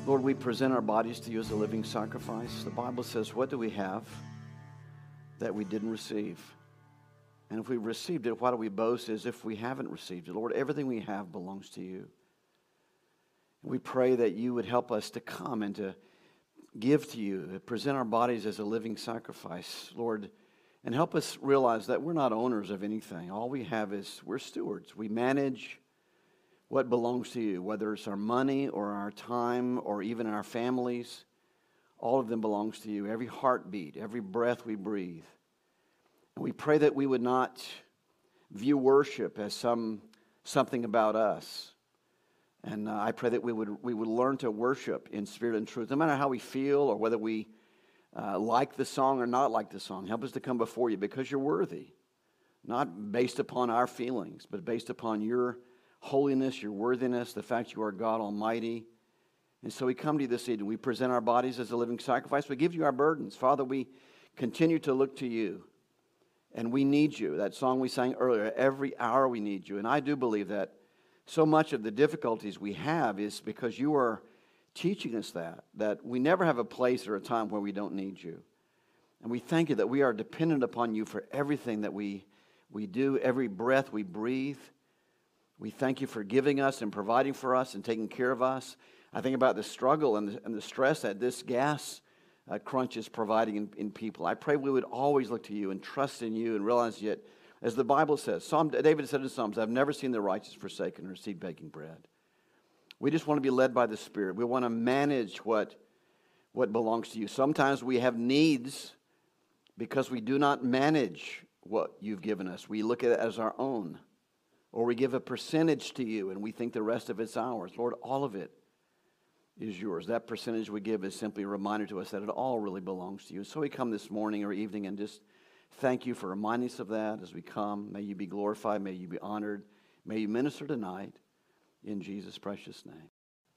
Lord, we present our bodies to you as a living sacrifice. The Bible says, what do we have that we didn't receive? And if we received it, why do we boast as if we haven't received it? Lord, everything we have belongs to you. We pray that you would help us to come and to give to you, to present our bodies as a living sacrifice, Lord, and help us realize that we're not owners of anything. All we have is we're stewards. We manage what belongs to you, whether it's our money or our time or even our families. All of them belongs to you. Every heartbeat, every breath we breathe. And we pray that we would not view worship as something about us. And I pray that we would learn to worship in spirit and truth, no matter how we feel or whether we like the song or not like the song. Help us to come before you because you're worthy, not based upon our feelings, but based upon your holiness, your worthiness, the fact you are God Almighty. And so we come to you this evening. We present our bodies as a living sacrifice. We give you our burdens. Father, we continue to look to you, and we need you. That song we sang earlier, every hour we need you. And I do believe that so much of the difficulties we have is because you are teaching us that we never have a place or a time where we don't need you. And we thank you that we are dependent upon you for everything that we do, every breath we breathe. We thank you for giving us and providing for us and taking care of us. I think about the struggle and the stress that this gas crunch is providing in people. I pray we would always look to you and trust in you and realize that, as the Bible says, David said in Psalms, I've never seen the righteous forsaken or seed baking bread. We just want to be led by the Spirit. We want to manage what belongs to you. Sometimes we have needs because we do not manage what you've given us. We look at it as our own. Or we give a percentage to you and we think the rest of it's ours. Lord, all of it is yours. That percentage we give is simply a reminder to us that it all really belongs to you. So we come this morning or evening and just thank you for reminding us of that as we come. May you be glorified. May you be honored. May you minister tonight in Jesus' precious name.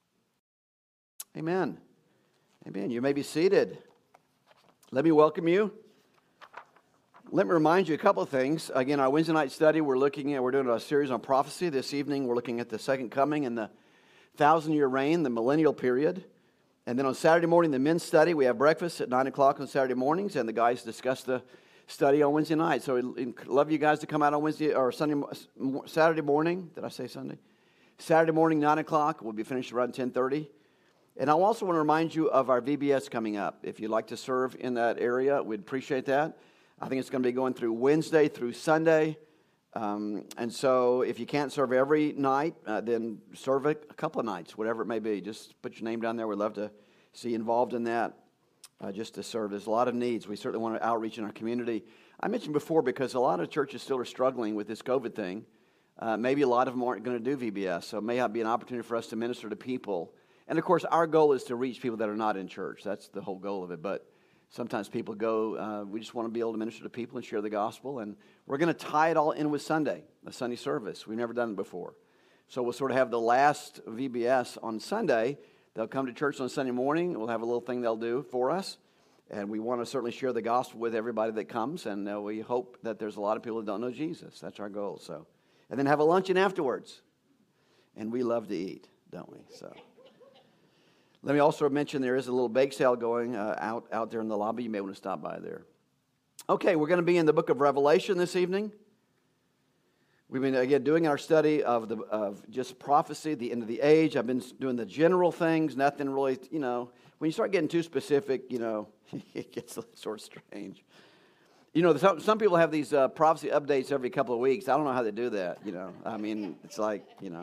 Amen. Amen. You may be seated. Let me welcome you. Let me remind you a couple of things. Again, our Wednesday night study, we're doing a series on prophecy. This evening, we're looking at the second coming and the 1,000-year reign, the millennial period. And then on Saturday morning, the men's study, we have breakfast at 9 o'clock on Saturday mornings, and the guys discuss the study on Wednesday night. So we'd love you guys to come out on Wednesday or Saturday morning. Did I say Sunday? Saturday morning, 9 o'clock. We'll be finished around 10:30. And I also want to remind you of our VBS coming up. If you'd like to serve in that area, we'd appreciate that. I think it's going to be going through Wednesday through Sunday. And so if you can't serve every night, then serve a couple of nights, whatever it may be. Just put your name down there. We'd love to see you involved in that, just to serve. There's a lot of needs. We certainly want to outreach in our community. I mentioned before because a lot of churches still are struggling with this COVID thing. Maybe a lot of them aren't going to do VBS, so it may be an opportunity for us to minister to people. And, of course, our goal is to reach people that are not in church. That's the whole goal of it. But sometimes people go, we just want to be able to minister to people and share the gospel. And we're going to tie it all in with Sunday, a Sunday service. We've never done it before. So we'll sort of have the last VBS on Sunday. They'll come to church on Sunday morning. We'll have a little thing they'll do for us. And we want to certainly share the gospel with everybody that comes. And we hope that there's a lot of people that don't know Jesus. That's our goal. So, and then have a luncheon afterwards. And we love to eat, don't we? So let me also mention there is a little bake sale going out there in the lobby. You may want to stop by there. Okay, we're going to be in the book of Revelation this evening. We've been, again, doing our study of just prophecy, the end of the age. I've been doing the general things, nothing really, when you start getting too specific, it gets sort of strange. Some people have these prophecy updates every couple of weeks. I don't know how they do that, I mean, it's like,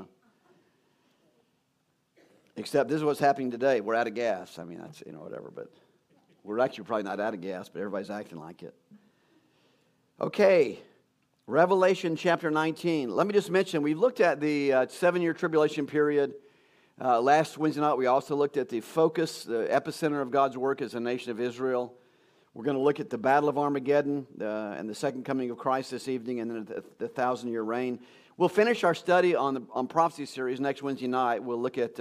Except this is what's happening today. We're out of gas. I mean, that's, whatever. But we're actually probably not out of gas, but everybody's acting like it. Okay. Revelation chapter 19. Let me just mention, we've looked at the 7-year tribulation period. Last Wednesday night, we also looked at the focus, the epicenter of God's work as a nation of Israel. We're going to look at the Battle of Armageddon and the second coming of Christ this evening, and then the 1,000-year reign. We'll finish our study on prophecy series next Wednesday night. We'll look at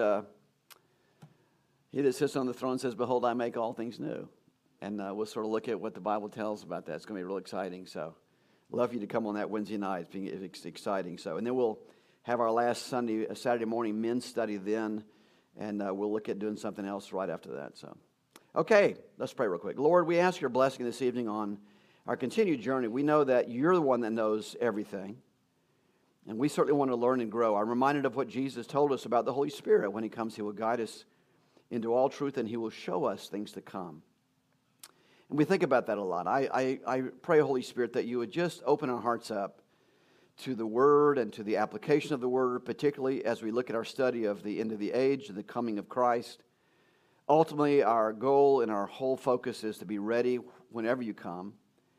He that sits on the throne says, "Behold, I make all things new." And we'll sort of look at what the Bible tells about that. It's going to be real exciting. So love you to come on that Wednesday night. It's exciting. So, and then we'll have our last Saturday morning men's study then. and we'll look at doing something else right after that. So, okay, let's pray real quick. Lord, we ask your blessing this evening on our continued journey. We know that you're the one that knows everything, and we certainly want to learn and grow. I'm reminded of what Jesus told us about the Holy Spirit. When he comes, he will guide us into all truth, and he will show us things to come. And we think about that a lot. I pray, Holy Spirit, that you would just open our hearts up to the Word and to the application of the Word, particularly as we look at our study of the end of the age and the coming of Christ. Ultimately, our goal and our whole focus is to be ready whenever you come.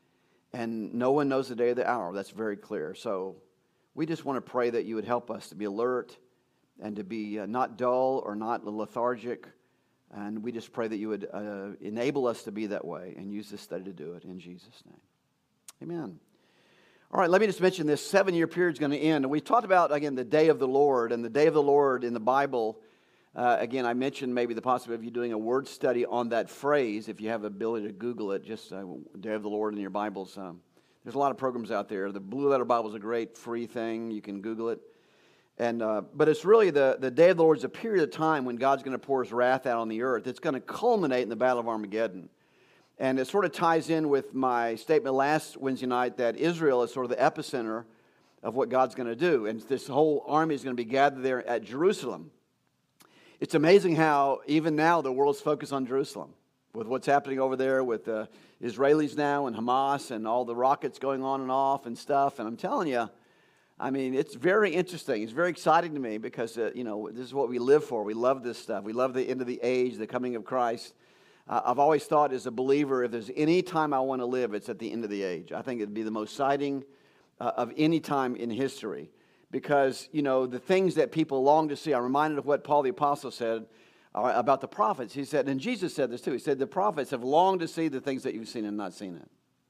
And no one knows the day or the hour. That's very clear. So we just want to pray that you would help us to be alert and to be not dull or not lethargic. And we just pray that you would enable us to be that way and use this study to do it in Jesus' name. Amen. All right, let me just mention this 7-year period is going to end. And we talked about, again, the day of the Lord. And the day of the Lord in the Bible, again, I mentioned maybe the possibility of you doing a word study on that phrase. If you have the ability to Google it, just day of the Lord in your Bibles. There's a lot of programs out there. The Blue Letter Bible is a great free thing. You can Google it. And but it's really the day of the Lord is a period of time when God's going to pour his wrath out on the earth. It's going to culminate in the Battle of Armageddon. And it sort of ties in with my statement last Wednesday night that Israel is sort of the epicenter of what God's going to do. And this whole army is going to be gathered there at Jerusalem. It's amazing how even now the world's focused on Jerusalem with what's happening over there with the Israelis now and Hamas and all the rockets going on and off and stuff. And I'm telling you, I mean, it's very interesting. It's very exciting to me because, this is what we live for. We love this stuff. We love the end of the age, the coming of Christ. I've always thought as a believer, if there's any time I want to live, it's at the end of the age. I think it'd be the most exciting of any time in history because, the things that people long to see. I'm reminded of what Paul the Apostle said about the prophets. He said, and Jesus said this too, he said, the prophets have longed to see the things that you've seen and not seen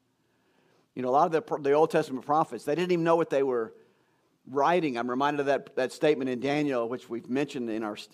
it. A lot of the Old Testament prophets, they didn't even know what they were writing. I'm reminded of that statement in Daniel, which we've mentioned in our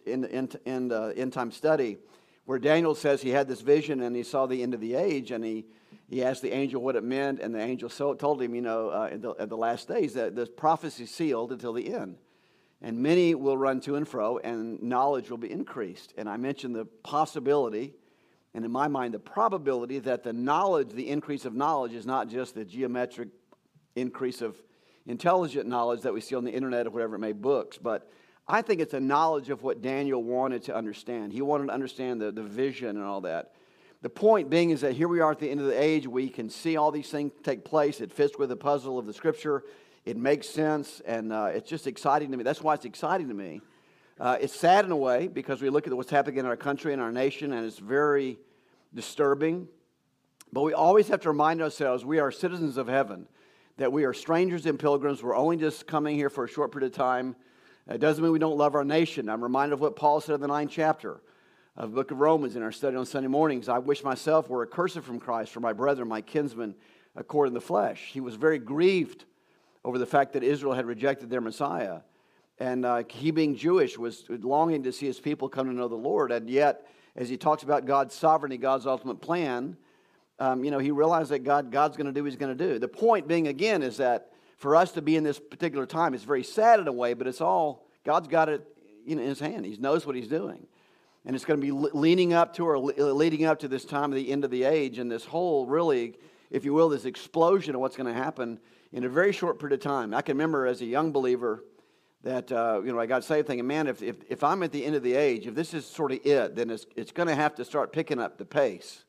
end time study, where Daniel says he had this vision and he saw the end of the age, and he asked the angel what it meant, and the angel told him, at the last days that the prophecy sealed until the end. And many will run to and fro, and knowledge will be increased. And I mentioned the possibility, and in my mind, the probability that the increase of knowledge is not just the geometric increase of intelligent knowledge that we see on the internet or whatever it may books, but I think it's a knowledge of what Daniel wanted to understand. He wanted to understand the vision and all that. The point being is that here we are at the end of the age. We can see all these things take place. It fits with the puzzle of the Scripture. It makes sense, and it's just exciting to me. That's why it's exciting to me. It's sad in a way because we look at what's happening in our country and our nation, and it's very disturbing. But we always have to remind ourselves we are citizens of heaven, that we are strangers and pilgrims. We're only just coming here for a short period of time. It doesn't mean we don't love our nation. I'm reminded of what Paul said in the 9th chapter of the book of Romans in our study on Sunday mornings. I wish myself were accursed from Christ for my brethren, my kinsmen, according to the flesh. He was very grieved over the fact that Israel had rejected their Messiah. And he being Jewish was longing to see his people come to know the Lord. And yet, as he talks about God's sovereignty, God's ultimate plan, he realized that God's going to do what he's going to do. The point being, again, is that for us to be in this particular time, it's very sad in a way, but it's all, God's got it in his hand. He knows what he's doing. And it's going to be leading up to this time of the end of the age, and this whole, really, if you will, this explosion of what's going to happen in a very short period of time. I can remember as a young believer that, I got saved thinking, man, if I'm at the end of the age, if this is sort of it, then it's going to have to start picking up the pace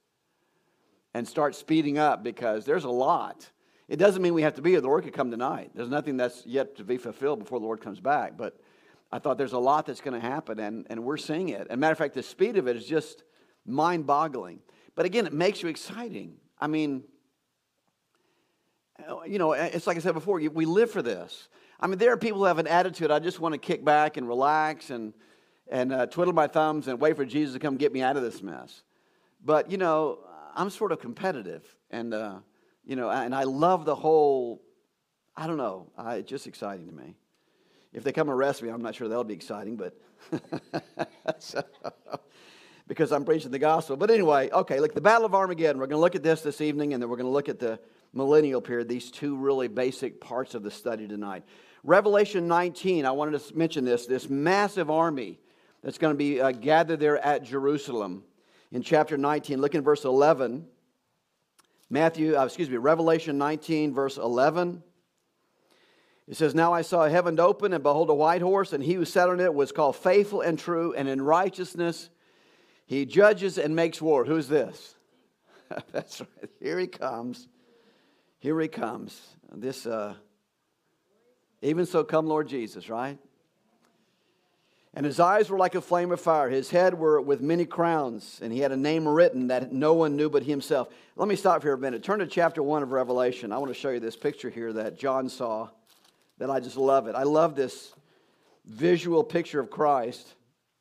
and start speeding up because there's a lot. It doesn't mean we have to be here. The Lord could come tonight. There's nothing that's yet to be fulfilled before the Lord comes back. But I thought there's a lot that's going to happen, and we're seeing it. As a matter of fact, the speed of it is just mind-boggling. But again, it makes you exciting. I mean, it's like I said before, we live for this. I mean, there are people who have an attitude, I just want to kick back and relax and twiddle my thumbs and wait for Jesus to come get me out of this mess. But, I'm sort of competitive, and and I love the whole, I don't know, it's just exciting to me. If they come arrest me, I'm not sure that'll be exciting, but because I'm preaching the gospel. But anyway, okay, look, the Battle of Armageddon, we're going to look at this evening, and then we're going to look at the millennial period, these two really basic parts of the study tonight. Revelation 19, I wanted to mention this massive army that's going to be gathered there at Jerusalem. In chapter 19, look in verse 11. Revelation 19, verse 11. It says, "Now I saw heaven open, and behold, a white horse, and he who sat on it was called Faithful and True, and in righteousness he judges and makes war." Who's this? That's right. Here he comes. Here he comes. This, even so come Lord Jesus, right? "And his eyes were like a flame of fire. His head were with many crowns, and he had a name written that no one knew but himself." Let me stop here a minute. Turn to chapter 1 of Revelation. I want to show you this picture here that John saw, that I just love it. I love this visual picture of Christ.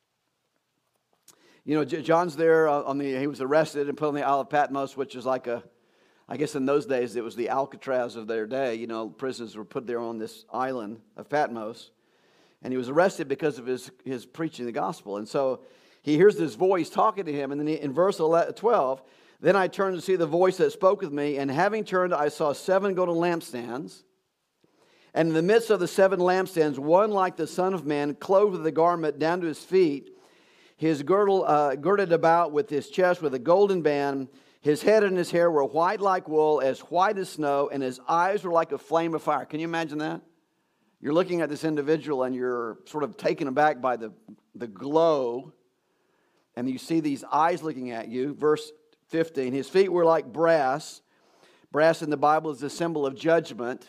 You know, John's there he was arrested and put on the Isle of Patmos, which is like I guess in those days it was the Alcatraz of their day. You know, prisoners were put there on this island of Patmos. And he was arrested because of his preaching the gospel. And so he hears this voice talking to him. And then in verse 12, "Then I turned to see the voice that spoke with me. And having turned, I saw 7 golden lampstands. And in the midst of the 7 lampstands, one like the Son of Man, clothed with a garment down to his feet, his girdle girded about with his chest with a golden band. His head and his hair were white like wool, as white as snow, and his eyes were like a flame of fire." Can you imagine that? You're looking at this individual and you're sort of taken aback by the glow, and you see these eyes looking at you. Verse 15, "His feet were like brass." Brass in the Bible is a symbol of judgment,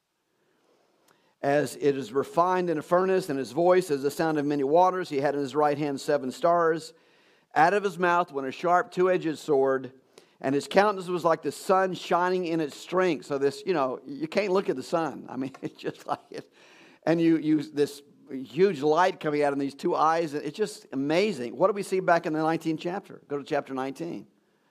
"as it is refined in a furnace, and his voice as the sound of many waters. He had in his right hand 7 stars. Out of his mouth went a sharp 2-edged sword, and his countenance was like the sun shining in its strength." So this, you can't look at the sun. I mean, it's just like it. And this huge light coming out of these 2 eyes. It's just amazing. What do we see back in the 19th chapter? Go to chapter 19.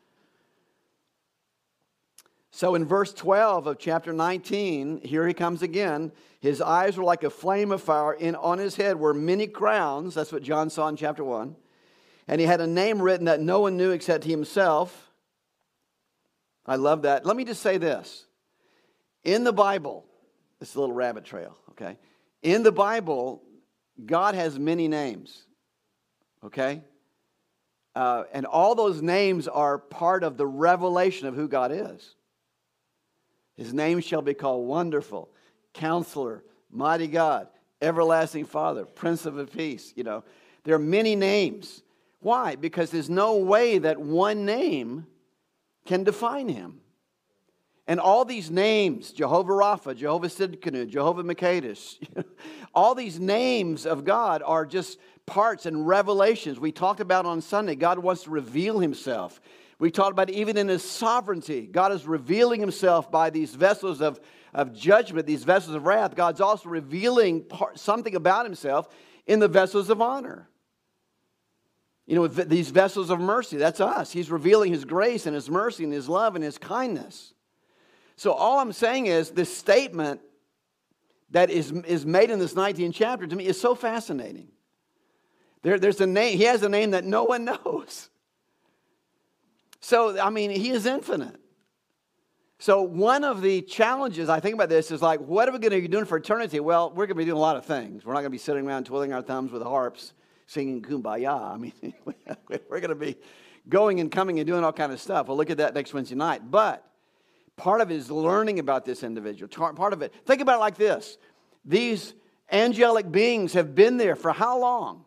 So in verse 12 of chapter 19, here he comes again. "His eyes were like a flame of fire, and on his head were many crowns." That's what John saw in chapter 1. "And he had a name written that no one knew except himself." I love that. Let me just say this. In the Bible, this is a little rabbit trail, okay? In the Bible, God has many names, okay? And all those names are part of the revelation of who God is. "His name shall be called Wonderful, Counselor, Mighty God, Everlasting Father, Prince of Peace." There are many names. Why? Because there's no way that one name can define him. And all these names, Jehovah Rapha, Jehovah Sidkenu, Jehovah Makadish, all these names of God are just parts and revelations. We talked about on Sunday, God wants to reveal himself. We talked about even in his sovereignty, God is revealing himself by these vessels of judgment, these vessels of wrath. God's also revealing something about himself in the vessels of honor. These vessels of mercy, that's us. He's revealing his grace and his mercy and his love and his kindness. So all I'm saying is this statement that is made in this 19th chapter to me is so fascinating. There's a name. He has a name that no one knows. So, he is infinite. So one of the challenges I think about this is like, what are we going to be doing for eternity? Well, we're going to be doing a lot of things. We're not going to be sitting around twiddling our thumbs with harps, singing Kumbaya. We're going to be going and coming and doing all kind of stuff. We'll look at that next Wednesday night. But part of it is learning about this individual. Part of it, think about it like this. These angelic beings have been there for how long?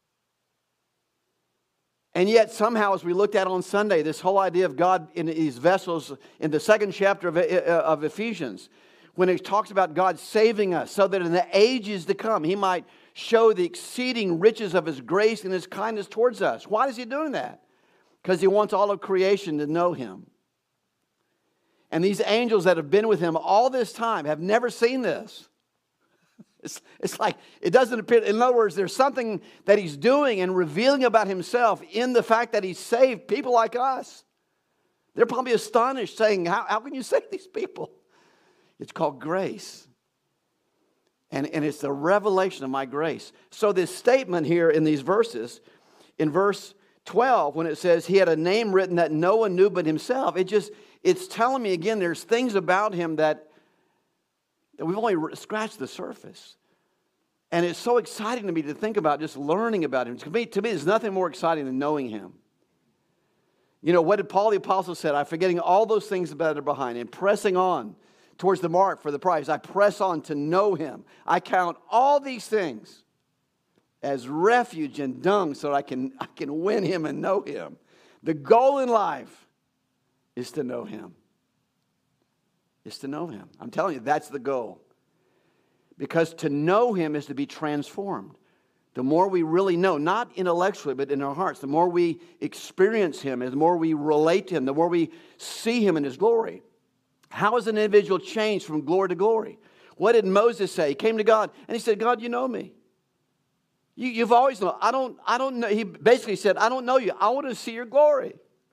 And yet somehow, as we looked at on Sunday, this whole idea of God in these vessels in the 2nd chapter of Ephesians, when it talks about God saving us so that in the ages to come, he might show the exceeding riches of his grace and his kindness towards us. Why is he doing that? Because he wants all of creation to know him. And these angels that have been with him all this time have never seen this. It's like, it doesn't appear, in other words, there's something that he's doing and revealing about himself in the fact that he's saved people like us. They're probably astonished, saying, how can you save these people? It's called grace. And it's the revelation of my grace. So this statement here in these verses, in verse 12, when it says he had a name written that no one knew but himself, it's telling me again, there's things about him that we've only scratched the surface. And it's so exciting to me to think about just learning about him. To me, there's nothing more exciting than knowing him. You know, what did Paul the Apostle said? I'm forgetting all those things that are behind and pressing on towards the mark for the prize. I press on to know him. I count all these things as refuge and dung so that I can win him and know him. The goal in life is to know him. Is to know him. I'm telling you, that's the goal. Because to know him is to be transformed. The more we really know, not intellectually, but in our hearts, the more we experience him, the more we relate to him, the more we see him in his glory. How is an individual changed from glory to glory? What did Moses say? He came to God and he said, God, you know me. You've always known. I don't know. He basically said, I don't know you. I want to see your glory.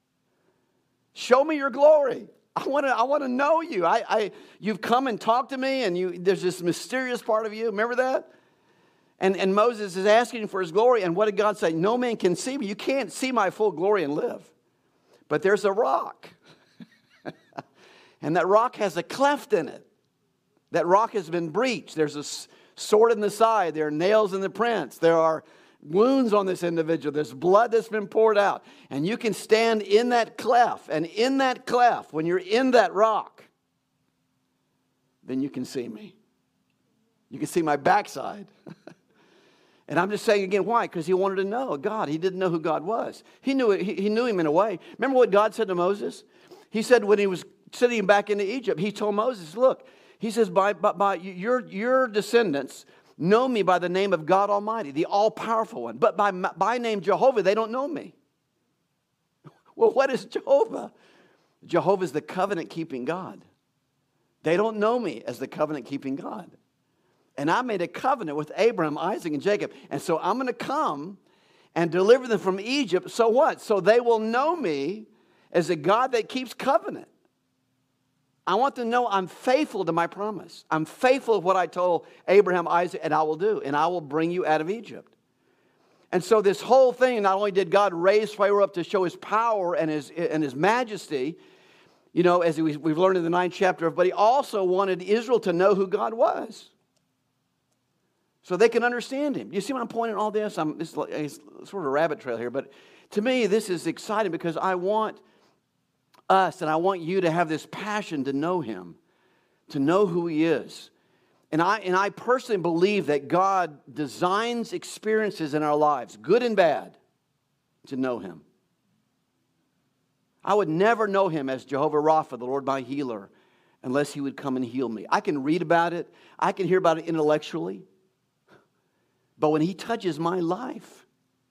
Show me your glory. I want to know you. You've come and talked to me, and there's this mysterious part of you. Remember that? And Moses is asking for his glory. And what did God say? No man can see me. You can't see my full glory and live. But there's a rock. And that rock has a cleft in it. That rock has been breached. There's a sword in the side. There are nails in the prints. There are wounds on this individual. There's blood that's been poured out. And you can stand in that cleft. And in that cleft, when you're in that rock, then you can see me. You can see my backside. And I'm just saying again, why? Because he wanted to know God. He didn't know who God was. He knew him in a way. Remember what God said to Moses? He said when he was sitting back into Egypt, he told Moses, look, he says, by your descendants know me by the name of God Almighty, the all-powerful one. But by name Jehovah, they don't know me. Well, what is Jehovah? Jehovah is the covenant-keeping God. They don't know me as the covenant-keeping God. And I made a covenant with Abraham, Isaac, and Jacob. And so I'm going to come and deliver them from Egypt. So what? So they will know me as a God that keeps covenant. I want them to know I'm faithful to my promise. I'm faithful to what I told Abraham, Isaac, and I will do. And I will bring you out of Egypt. And so this whole thing, not only did God raise Pharaoh up to show his power and his majesty, you know, as we've learned in the 9th chapter, but he also wanted Israel to know who God was. So they can understand him. You see what I'm pointing all this? It's sort of a rabbit trail here, but to me this is exciting because I want us and I want you to have this passion to know him, to know who he is. And I personally believe that God designs experiences in our lives, good and bad, to know him. I would never know him as Jehovah Rapha, the Lord my healer, unless he would come and heal me. I can read about it. I can hear about it intellectually. But when he touches my life,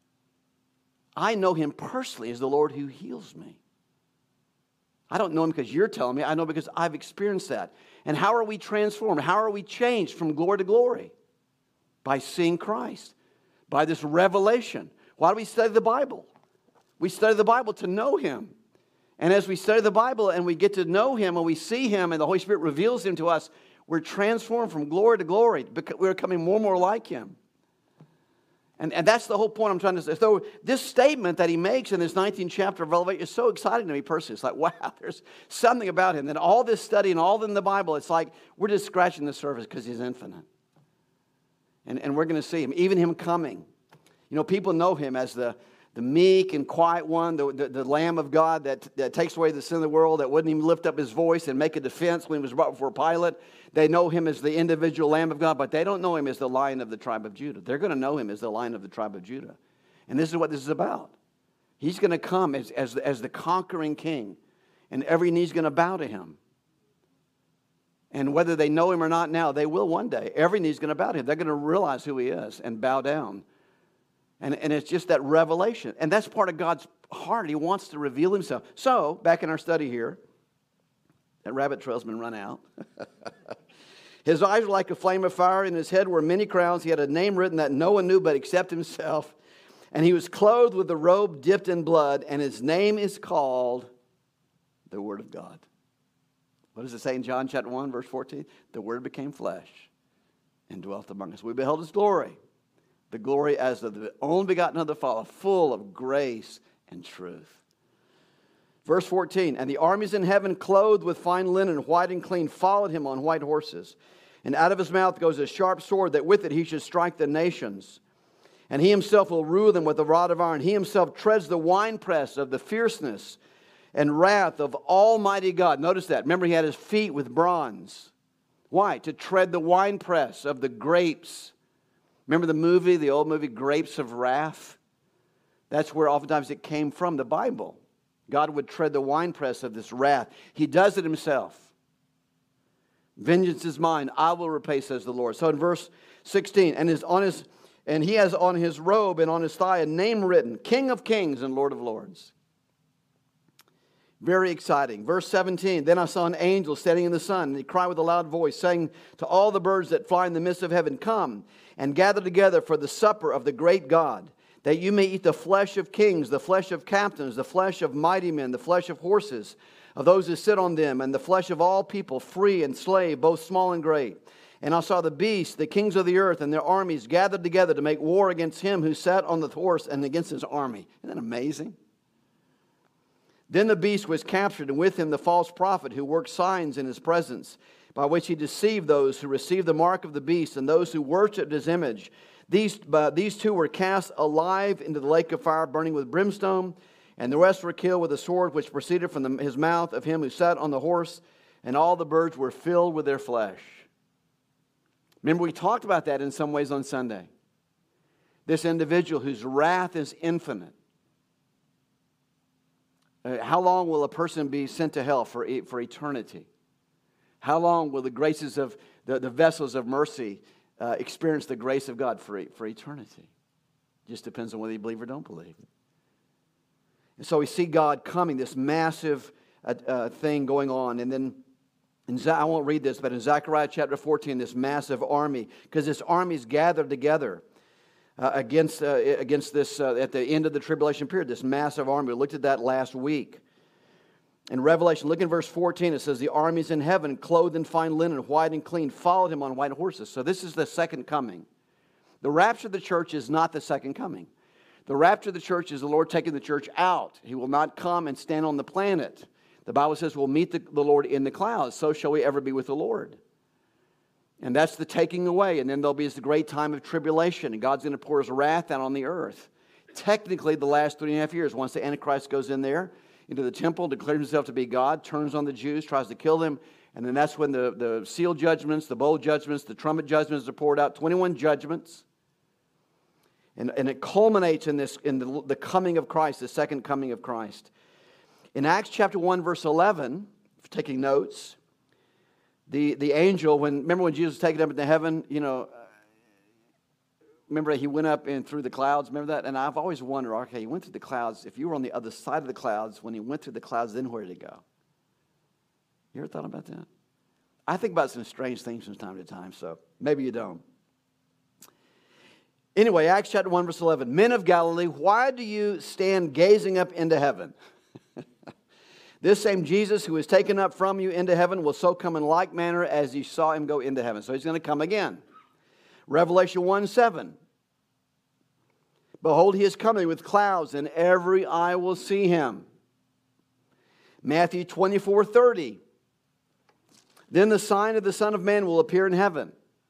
I know him personally as the Lord who heals me. I don't know him because you're telling me. I know because I've experienced that. And how are we transformed? How are we changed from glory to glory? By seeing Christ. By this revelation. Why do we study the Bible? We study the Bible to know him. And as we study the Bible and we get to know him and we see him and the Holy Spirit reveals him to us, we're transformed from glory to glory. We're becoming more and more like him. And that's the whole point I'm trying to say. So this statement that he makes in this 19th chapter of Revelation is so exciting to me personally. It's like, wow, there's something about him. That all this study and all in the Bible, it's like we're just scratching the surface because he's infinite. And we're going to see him, even him coming. You know, people know him as the meek and quiet one, the Lamb of God that takes away the sin of the world, that wouldn't even lift up his voice and make a defense when he was brought before Pilate. They know him as the individual Lamb of God, but they don't know him as the Lion of the tribe of Judah. They're going to know him as the Lion of the tribe of Judah. And this is what this is about. He's going to come as the conquering king, and every knee's going to bow to him. And whether they know him or not now, they will one day. Every knee's going to bow to him. They're going to realize who he is and bow down. And it's just that revelation. And that's part of God's heart. He wants to reveal himself. So, back in our study here, that rabbit trail's been run out. His eyes were like a flame of fire. In his head were many crowns. He had a name written that no one knew but except himself. And he was clothed with a robe dipped in blood. And his name is called the Word of God. What does it say in John chapter 1, verse 14? The Word became flesh and dwelt among us. We beheld his glory. The glory as of the only begotten of the Father, full of grace and truth. Verse 14, and the armies in heaven, clothed with fine linen, white and clean, followed him on white horses. And out of his mouth goes a sharp sword, that with it he should strike the nations. And he himself will rule them with a rod of iron. He himself treads the winepress of the fierceness and wrath of Almighty God. Notice that. Remember, he had his feet with bronze. Why? To tread the winepress of the grapes. Remember the old movie, Grapes of Wrath? That's where oftentimes it came from, the Bible. God would tread the winepress of this wrath. He does it himself. Vengeance is mine, I will repay, says the Lord. So in verse 16, and he has on his robe and on his thigh a name written, King of Kings and Lord of Lords. Very exciting. Verse 17, then I saw an angel standing in the sun, and he cried with a loud voice, saying to all the birds that fly in the midst of heaven, come and gather together for the supper of the great God, that you may eat the flesh of kings, the flesh of captains, the flesh of mighty men, the flesh of horses, of those who sit on them, and the flesh of all people, free and slave, both small and great. And I saw the beast, the kings of the earth, and their armies gathered together to make war against him who sat on the horse and against his army. Isn't that amazing? Then the beast was captured, and with him the false prophet who worked signs in his presence, by which he deceived those who received the mark of the beast and those who worshipped his image. These two were cast alive into the lake of fire, burning with brimstone. And the rest were killed with a sword which proceeded from his mouth of him who sat on the horse, and all the birds were filled with their flesh. Remember, we talked about that in some ways on Sunday. This individual whose wrath is infinite. How long will a person be sent to hell for eternity? How long will the graces of the vessels of mercy experience the grace of God for eternity? Just depends on whether you believe or don't believe. And so we see God coming, this massive thing going on. And then, I won't read this, but in Zechariah chapter 14, this massive army, because this army is gathered together against this, at the end of the tribulation period, this massive army. We looked at that last week. In Revelation, look in verse 14, it says, the armies in heaven, clothed in fine linen, white and clean, followed him on white horses. So this is the second coming. The rapture of the church is not the second coming. The rapture of the church is the Lord taking the church out. He will not come and stand on the planet. The Bible says we'll meet the Lord in the clouds. So shall we ever be with the Lord. And that's the taking away. And then there'll be this great time of tribulation. And God's going to pour his wrath out on the earth. Technically, the last 3.5 years, once the Antichrist goes in there, into the temple, declares himself to be God, turns on the Jews, tries to kill them. And then that's when the seal judgments, the bowl judgments, the trumpet judgments are poured out. 21 judgments. And it culminates in the coming of Christ, the second coming of Christ. In Acts chapter 1, verse 11, if you're taking notes, the angel, remember when Jesus was taken up into heaven, remember he went up and through the clouds, remember that? And I've always wondered, okay, he went through the clouds. If you were on the other side of the clouds, when he went through the clouds, then where did he go? You ever thought about that? I think about some strange things from time to time, so maybe you don't. Anyway, Acts chapter 1, verse 11. Men of Galilee, why do you stand gazing up into heaven? This same Jesus who is taken up from you into heaven will so come in like manner as you saw him go into heaven. So he's going to come again. Revelation 1:7. Behold, he is coming with clouds, and every eye will see him. Matthew 24:30. Then the sign of the Son of Man will appear in heaven.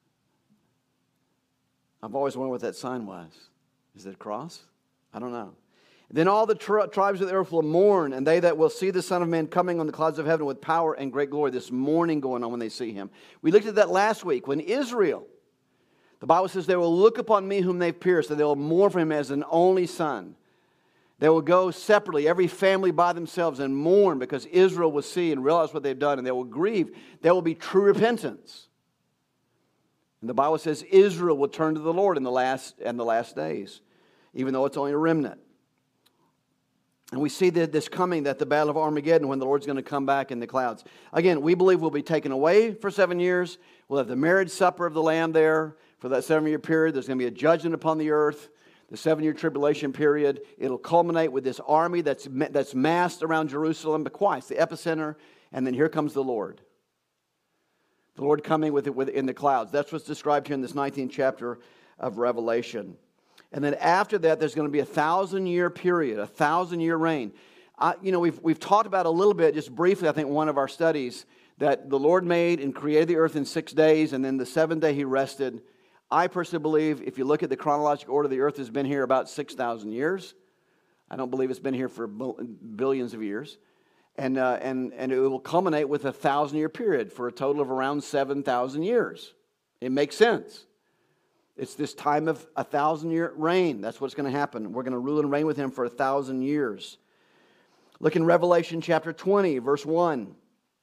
I've always wondered what that sign was. Is it a cross? I don't know. Then all the tribes of the earth will mourn, and they that will see the Son of Man coming on the clouds of heaven with power and great glory. This mourning going on when they see him. We looked at that last week when Israel, the Bible says, they will look upon me whom they've pierced, and they will mourn for him as an only son. They will go separately, every family by themselves, and mourn because Israel will see and realize what they've done, and they will grieve. There will be true repentance. And the Bible says Israel will turn to the Lord in the last days, even though it's only a remnant. And we see this coming, that the battle of Armageddon, when the Lord's going to come back in the clouds. Again, we believe we'll be taken away for 7 years. We'll have the marriage supper of the Lamb there for that 7-year period. There's going to be a judgment upon the earth, the 7-year tribulation period. It'll culminate with this army that's massed around Jerusalem, but twice, the epicenter, and then here comes the Lord. The Lord coming in the clouds. That's what's described here in this 19th chapter of Revelation. And then after that, there's going to be a 1,000-year period, a 1,000-year reign. We've talked about a little bit, just briefly, I think, one of our studies, that the Lord made and created the earth in 6 days, and then the seventh day he rested. I personally believe, if you look at the chronological order, the earth has been here about 6,000 years. I don't believe it's been here for billions of years. And it will culminate with a 1,000-year period for a total of around 7,000 years. It makes sense. It's this time of 1,000-year reign. That's what's going to happen. We're going to rule and reign with him for 1,000 years. Look in Revelation chapter 20, verse 1.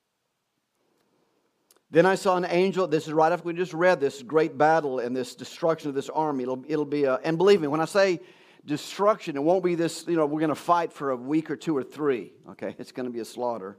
Then I saw an angel. This is right after we just read this great battle and this destruction of this army. It'll be and believe me, when I say destruction, it won't be this, we're going to fight for a week or two or three. Okay, it's going to be a slaughter.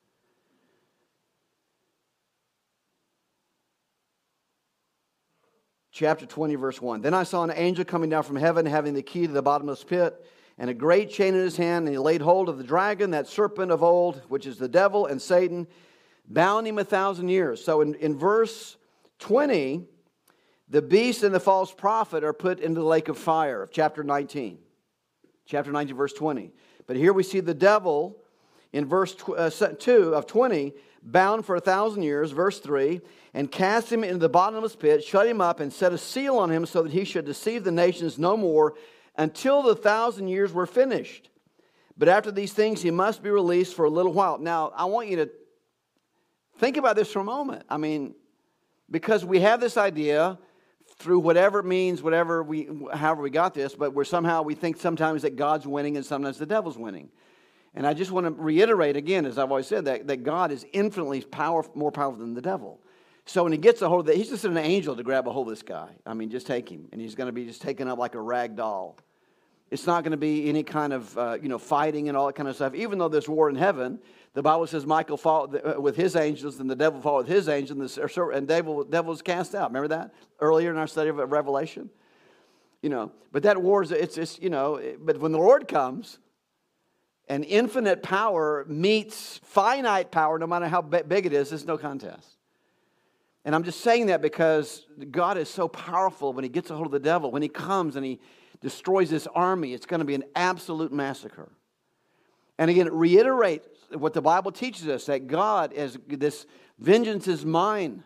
Chapter 20, verse 1. Then I saw an angel coming down from heaven, having the key to the bottomless pit, and a great chain in his hand, and he laid hold of the dragon, that serpent of old, which is the devil and Satan, bound him 1,000 years. So in verse 20, the beast and the false prophet are put into the lake of fire of chapter 19. Chapter 19, verse 20. But here we see the devil in verse 2 of 20, bound for 1,000 years, verse 3, and cast him into the bottomless pit, shut him up, and set a seal on him so that he should deceive the nations no more until the 1,000 years were finished. But after these things he must be released for a little while. Now, I want you to think about this for a moment. I mean, because we have this idea through whatever it means, however we got this, but we think sometimes that God's winning and sometimes the devil's winning. And I just want to reiterate again, as I've always said, that God is infinitely more powerful than the devil. So when he gets a hold of that, he's just an angel to grab a hold of this guy. I mean, just take him. And he's going to be just taken up like a rag doll. It's not going to be any kind of, fighting and all that kind of stuff. Even though there's war in heaven, the Bible says Michael fought with his angels and the devil fought with his angels and devil was cast out. Remember that earlier in our study of Revelation? But that war is, but when the Lord comes, and infinite power meets finite power, no matter how big it is, it's no contest. And I'm just saying that because God is so powerful when he gets a hold of the devil. When he comes and he destroys this army, it's going to be an absolute massacre. And again, it reiterates what the Bible teaches us, that God, as this vengeance is mine,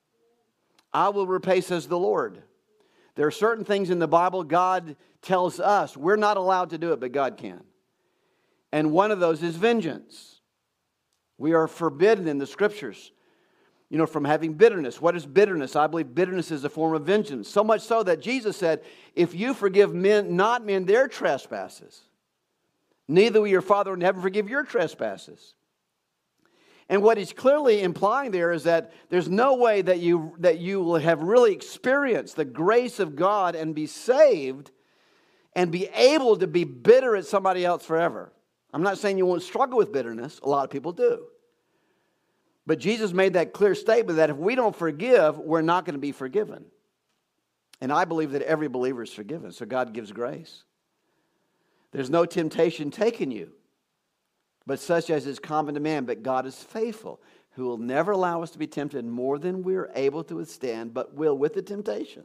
I will repay, says the Lord. There are certain things in the Bible God tells us we're not allowed to do it, but God can. And one of those is vengeance. We are forbidden in the Scriptures, from having bitterness. What is bitterness? I believe bitterness is a form of vengeance. So much so that Jesus said, if you forgive not men their trespasses, neither will your Father in heaven forgive your trespasses. And what he's clearly implying there is that there's no way that you will have really experienced the grace of God and be saved and be able to be bitter at somebody else forever. I'm not saying you won't struggle with bitterness. A lot of people do. But Jesus made that clear statement that if we don't forgive, we're not going to be forgiven. And I believe that every believer is forgiven, so God gives grace. There's no temptation taken you, but such as is common to man. But God is faithful, who will never allow us to be tempted more than we're able to withstand, but will, with the temptation,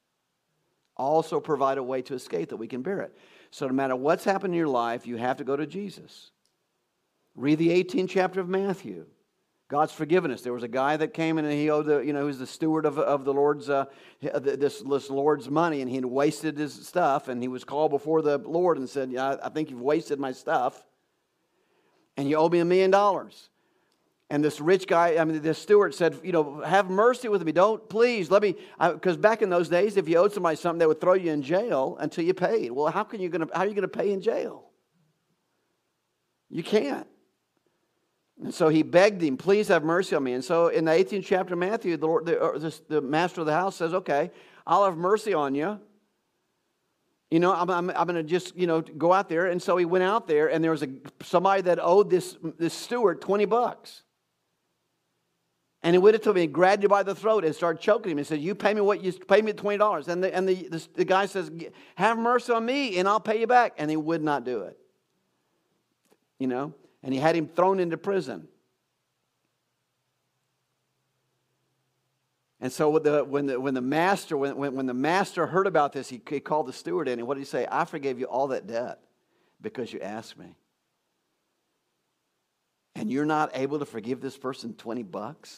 also provide a way to escape that we can bear it. So no matter what's happened in your life, you have to go to Jesus. Read the 18th chapter of Matthew. God's forgiven us. There was a guy that came in and he owed he was the steward of the Lord's this Lord's money, and he had wasted his stuff, and he was called before the Lord and said, I think you've wasted my stuff, and you owe me $1 million. And this rich guy, this steward said, have mercy with me. Don't, please, let me, because back in those days, if you owed somebody something, they would throw you in jail until you paid. Well, how are you going to pay in jail? You can't. And so he begged him, please have mercy on me. And so in the 18th chapter of Matthew, the master of the house says, okay, I'll have mercy on you. I'm going to just, go out there. And so he went out there, and there was somebody that owed this steward $20. And he went up to him and grabbed you by the throat and started choking him and said, you pay me what you pay me $20. And the guy says, have mercy on me and I'll pay you back. And he would not do it. And he had him thrown into prison. And so when the master heard about this, he called the steward in, and what did he say? I forgave you all that debt because you asked me. and you're not able to forgive this person $20?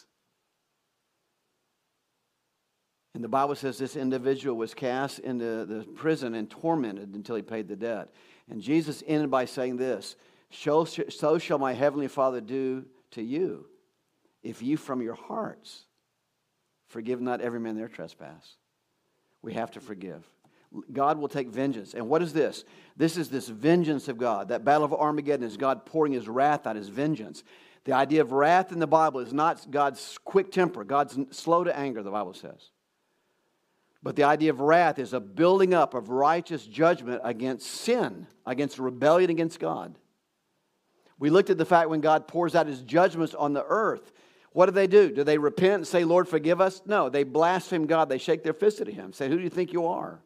And the Bible says this individual was cast into the prison and tormented until he paid the debt. And Jesus ended by saying this, so shall my heavenly Father do to you, if you from your hearts forgive not every man their trespass. We have to forgive. God will take vengeance. And what is this? This is this vengeance of God. That battle of Armageddon is God pouring His wrath out, His vengeance. The idea of wrath in the Bible is not God's quick temper. God's slow to anger, the Bible says. But the idea of wrath is a building up of righteous judgment against sin, against rebellion against God. We looked at the fact when God pours out His judgments on the earth, what do? Do they repent and say, Lord, forgive us? No, they blaspheme God. They shake their fist at Him, say, who do you think you are?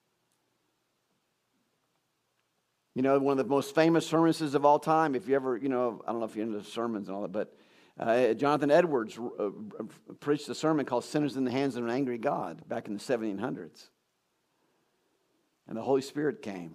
You know, one of the most famous sermons of all time, if you ever, I don't know if you're into sermons and all that, but Jonathan Edwards preached a sermon called Sinners in the Hands of an Angry God back in the 1700s. And the Holy Spirit came.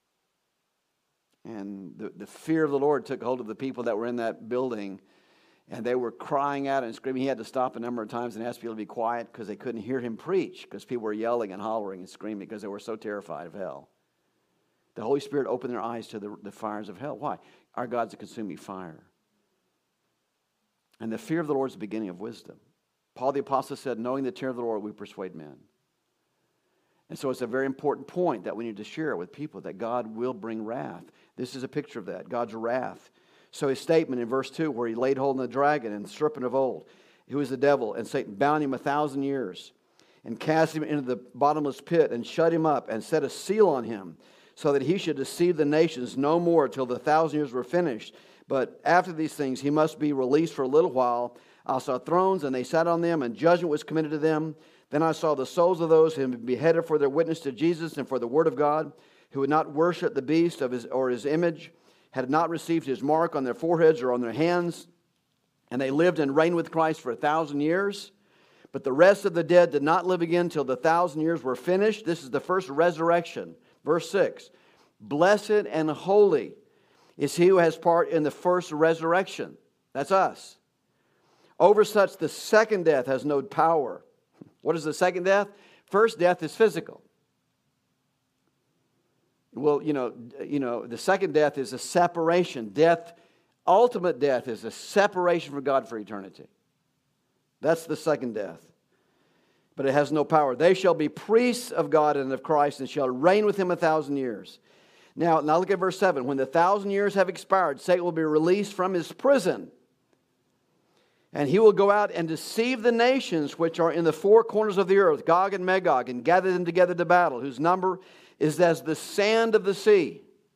And the fear of the Lord took hold of the people that were in that building. And they were crying out and screaming. He had to stop a number of times and ask people to be quiet because they couldn't hear him preach, because people were yelling and hollering and screaming because they were so terrified of hell. The Holy Spirit opened their eyes to the fires of hell. Why? Our God's a consuming fire. And the fear of the Lord is the beginning of wisdom. Paul the Apostle said, knowing the terror of the Lord, we persuade men. And so it's a very important point that we need to share with people, that God will bring wrath. This is a picture of that, God's wrath. So his statement in verse 2, where he laid hold on the dragon and the serpent of old, who is the devil, and Satan bound him 1,000 years, and cast him into the bottomless pit, and shut him up, and set a seal on him, so that he should deceive the nations no more till the 1,000 years were finished. But after these things, he must be released for a little while. I saw thrones, and they sat on them, and judgment was committed to them. Then I saw the souls of those who had been beheaded for their witness to Jesus and for the word of God, who had not worshipped the beast of his image, had not received his mark on their foreheads or on their hands. And they lived and reigned with Christ for 1,000 years. But the rest of the dead did not live again till the 1,000 years were finished. This is the first resurrection. Verse 6, blessed and holy is he who has part in the first resurrection. That's us. Over such the second death has no power. What is the second death? First death is physical. Well, the second death is a separation. Death, ultimate death, is a separation from God for eternity. That's the second death. But it has no power. They shall be priests of God and of Christ, and shall reign with him 1,000 years. Now look at verse 7. When the 1,000 years have expired, Satan will be released from his prison. And he will go out and deceive the nations which are in the four corners of the earth, Gog and Magog, and gather them together to battle, whose number is as the sand of the sea.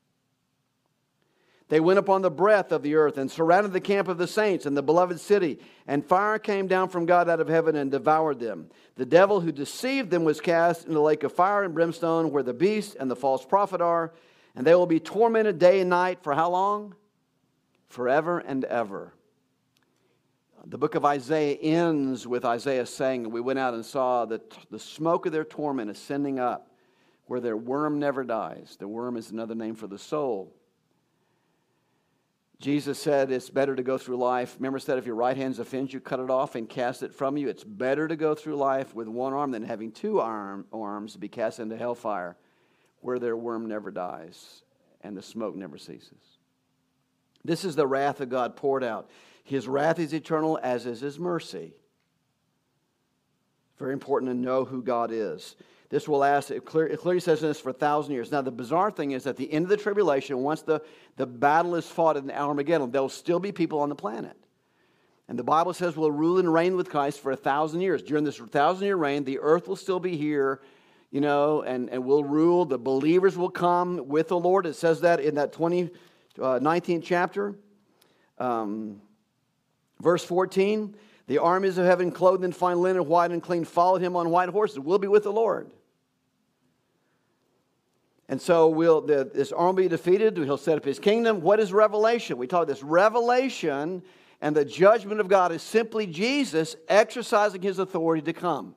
They went upon the breadth of the earth and surrounded the camp of the saints and the beloved city. And fire came down from God out of heaven and devoured them. The devil who deceived them was cast into the lake of fire and brimstone, where the beast and the false prophet are. And they will be tormented day and night for how long? Forever and ever. The book of Isaiah ends with Isaiah saying, we went out and saw that the smoke of their torment ascending up, where their worm never dies. The worm is another name for the soul. Jesus said it's better to go through life. Remember, said if your right hand offends you, cut it off and cast it from you. It's better to go through life with one arm than having two arms to be cast into hellfire, where their worm never dies and the smoke never ceases. This is the wrath of God poured out. His wrath is eternal, as is his mercy. Very important to know who God is. This will last, it clearly says this, for 1,000 years. Now, the bizarre thing is, at the end of the tribulation, once the battle is fought in Armageddon, there will still be people on the planet. And the Bible says we'll rule and reign with Christ for 1,000 years. During this 1,000-year reign, the earth will still be here, and we'll rule. The believers will come with the Lord. It says that in that 19th chapter. Verse 14, the armies of heaven, clothed in fine linen, white and clean, followed him on white horses. We'll be with the Lord. And so this army will be defeated. He'll set up his kingdom. What is revelation? We talk this revelation, and the judgment of God is simply Jesus exercising his authority to come.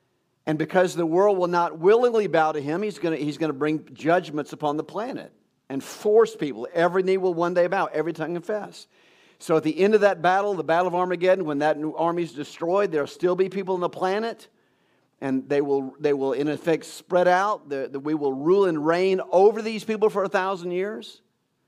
And because the world will not willingly bow to him, he's going to bring judgments upon the planet. and force people. Every knee will one day bow, every tongue confess. So at the end of that battle, the Battle of Armageddon, when that army is destroyed, there will still be people on the planet, and they will in effect spread out. We will rule and reign over these people for 1,000 years.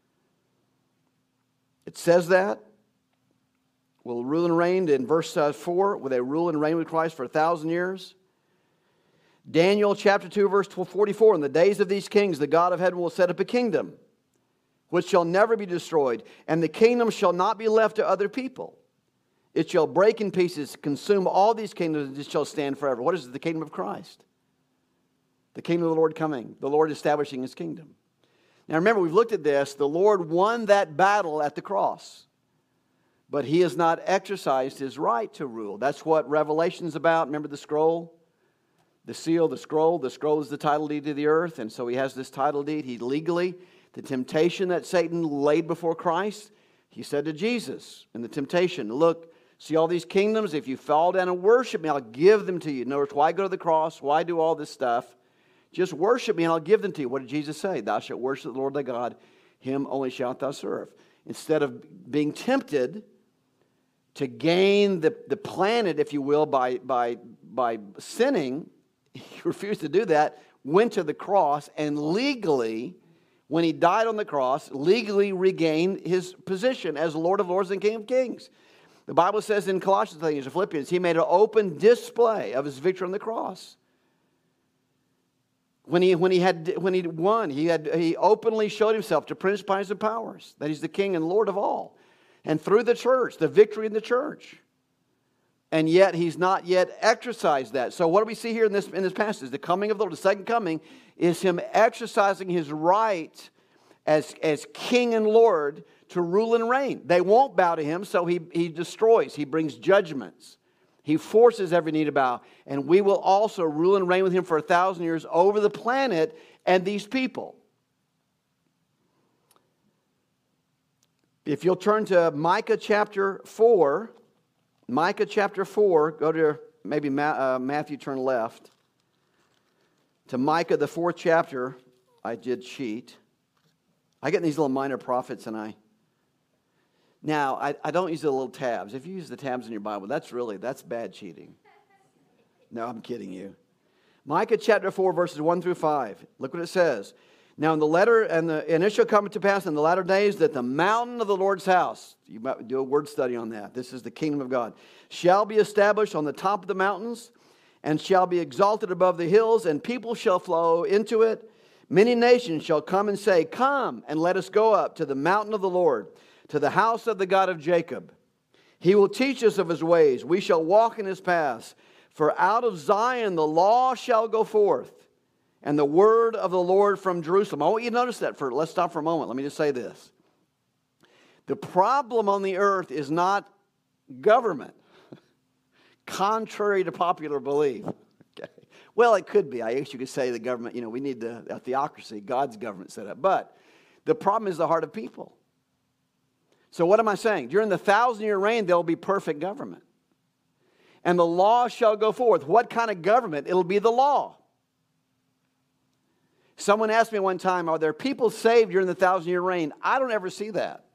It says that. Will rule and reign in verse 4. Will they rule and reign with Christ for 1,000 years? Daniel chapter 2 verse 44. In the days of these kings, the God of heaven will set up a kingdom which shall never be destroyed, and the kingdom shall not be left to other people. It shall break in pieces, consume all these kingdoms, and it shall stand forever. What is it? The kingdom of Christ. The kingdom of the Lord coming. The Lord establishing His kingdom. Now remember, we've looked at this. The Lord won that battle at the cross. But He has not exercised His right to rule. That's what Revelation's about. Remember the scroll? The seal, the scroll. The scroll is the title deed to the earth. And so He has this title deed. He legally, the temptation that Satan laid before Christ, He said to Jesus in the temptation, look, see all these kingdoms? If you fall down and worship Me, I'll give them to you. In other words, why go to the cross? Why do all this stuff? Just worship Me and I'll give them to you. What did Jesus say? Thou shalt worship the Lord thy God. Him only shalt thou serve. Instead of being tempted to gain the planet, if you will, by sinning, He refused to do that, went to the cross, and legally, when He died on the cross, legally regained His position as Lord of Lords and King of Kings. The Bible says in Colossians, I think it's Philippians, He made an open display of His victory on the cross. When he won, he openly showed Himself to principalities and powers, that He's the King and Lord of all. And through the church, the victory in the church. And yet He's not yet exercised that. So what do we see here in this passage? The coming of the Lord, the second coming, is Him exercising His right as King and Lord to rule and reign. They won't bow to Him, so He destroys. He brings judgments. He forces every knee to bow. And we will also rule and reign with Him for 1,000 years over the planet and these people. If you'll turn to Micah chapter 4, Micah chapter 4, go to maybe Matthew, turn left. To Micah, the 4th chapter, I did cheat. I get these little minor prophets and I don't use the little tabs. If you use the tabs in your Bible, that's bad cheating. No, I'm kidding you. Micah chapter 4, verses 1 through 5. Look what it says. Now in the letter, and it shall come to pass in the latter days that the mountain of the Lord's house, you might do a word study on that. This is the kingdom of God, shall be established on the top of the mountains, and shall be exalted above the hills, and people shall flow into it. Many nations shall come and say, come and let us go up to the mountain of the Lord, to the house of the God of Jacob. He will teach us of His ways. We shall walk in His paths. For out of Zion the law shall go forth, and the word of the Lord from Jerusalem. I want you to notice that. Let's stop for a moment. Let me just say this. The problem on the earth is not government, contrary to popular belief. Okay. Well, it could be. I guess you could say the government, we need a theocracy, God's government set up. But the problem is the heart of people. So what am I saying? During the 1,000-year reign, there will be perfect government. And the law shall go forth. What kind of government? It'll be the law. Someone asked me one time, are there people saved during the 1,000-year reign? I don't ever see that.